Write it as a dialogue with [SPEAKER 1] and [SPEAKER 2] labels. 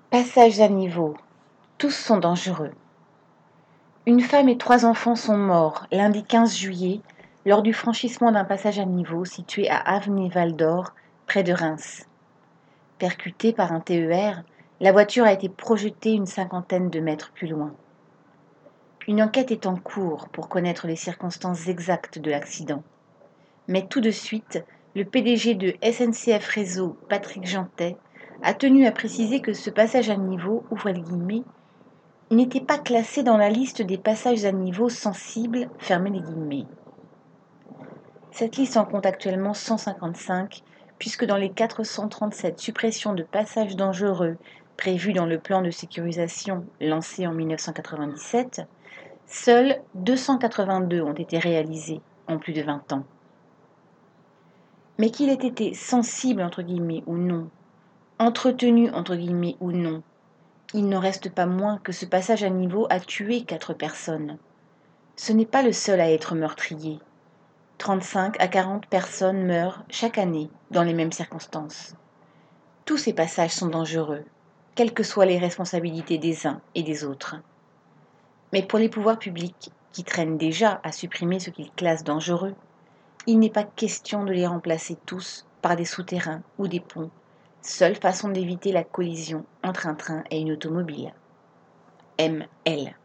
[SPEAKER 1] Passages à niveau. Tous sont dangereux. Une femme et 3 enfants sont morts lundi 15 juillet lors du franchissement d'un passage à niveau situé à Avenay-Val-d'Or, près de Reims. Percutée par un TER, la voiture a été projetée une cinquantaine de mètres plus loin. Une enquête est en cours pour connaître les circonstances exactes de l'accident. Mais tout de suite, le PDG de SNCF Réseau, Patrick Jeantet, a tenu à préciser que ce passage à niveau, ouvrez les guillemets, n'était pas classé dans la liste des passages à niveau sensibles, fermez les guillemets. Cette liste en compte actuellement 155, puisque dans les 437 suppressions de passages dangereux prévues dans le plan de sécurisation lancé en 1997, seuls 282 ont été réalisés en plus de 20 ans. Mais qu'il ait été sensible entre guillemets ou non, entretenu entre guillemets ou non, il n'en reste pas moins que ce passage à niveau a tué 4 personnes. Ce n'est pas le seul à être meurtrier. 35 à 40 personnes meurent chaque année dans les mêmes circonstances. Tous ces passages sont dangereux, quelles que soient les responsabilités des uns et des autres. Mais pour les pouvoirs publics, qui traînent déjà à supprimer ce qu'ils classent dangereux, il n'est pas question de les remplacer tous par des souterrains ou des ponts, seule façon d'éviter la collision entre un train et une automobile. ML